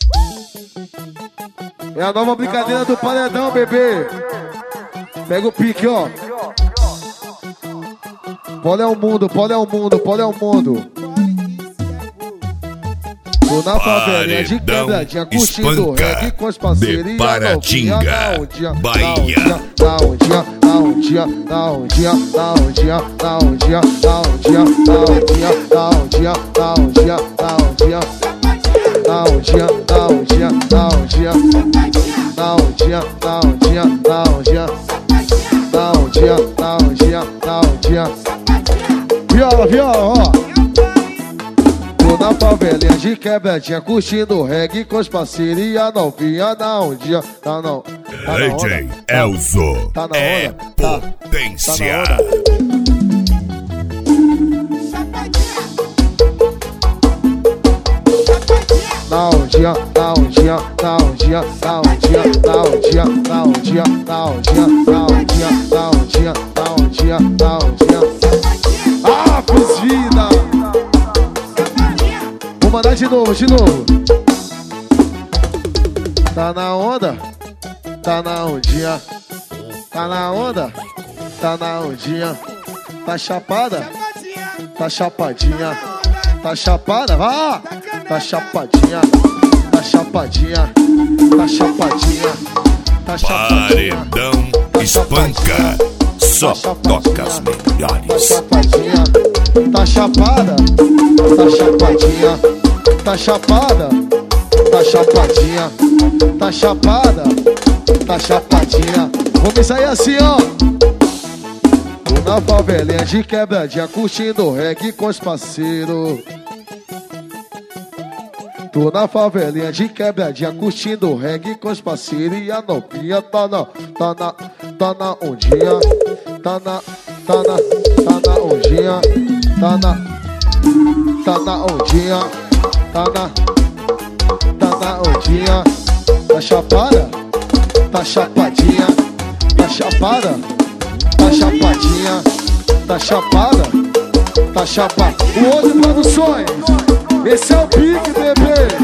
É a nova brincadeira do paredão, bebê. Pega o pique, ó. Pole é o mundo, pole é o mundo, pole é o mundo. Tô na favelinha de quebradinha, curtindo reggae com as parcerias de Paratinga, Bahia. Dá um dia, dá um dia, dá um dia, dá um dia, dá um dia, dá um dia, dá um dia, dá um dia, dá um dia, dá um dia, dá um dia, dá um dia, dá um dia, dá um dia, dá um dia, dá um dia, dá um dia, dá um dia, dá um dia. Viola, viola, ó. Tô na favelinha de quebradinha, curtindo reggae com as parcerias novinha. Dá um dia, tá não. DJ Elzo tá na é onda, potência. Dá um dia, dá um dia, dá um dia, dá um dia, dá um dia, dá um dia, dá um dia, dá um dia, dá um dia, dá um dia, dá um dia. Ah, fiz vida! Vou mandar de novo, de novo. Tá na onda? Tá na ondinha. Tá na onda? Tá na ondinha. Tá chapada? Tá chapadinha. Tá chapada? Vá! Tá chapadinha. Tá chapadinha. Tá chapadinha. Tá chapadinha. Paredão espanca. Só toca as melhores. Tá chapadinha. Tá chapada. Tá chapadinha. Tá chapada. Tá chapadinha. Tá chapada. Tá chapadinha. Vamos sair assim, ó. Tô na favelinha de quebradinha, curtindo reggae com os parceiros. Tô na favelinha de quebradinha, curtindo reggae com os parceiros. E a novinha tá na ondinha. Tá na ondinha. Tá na ondinha. Tá na ondinha. Tá chapada? Tá chapadinha. Tá chapada? Tá chapadinha. Tá chapada? Tá chapada. O Outro Produções. Esse é o pique, bebê.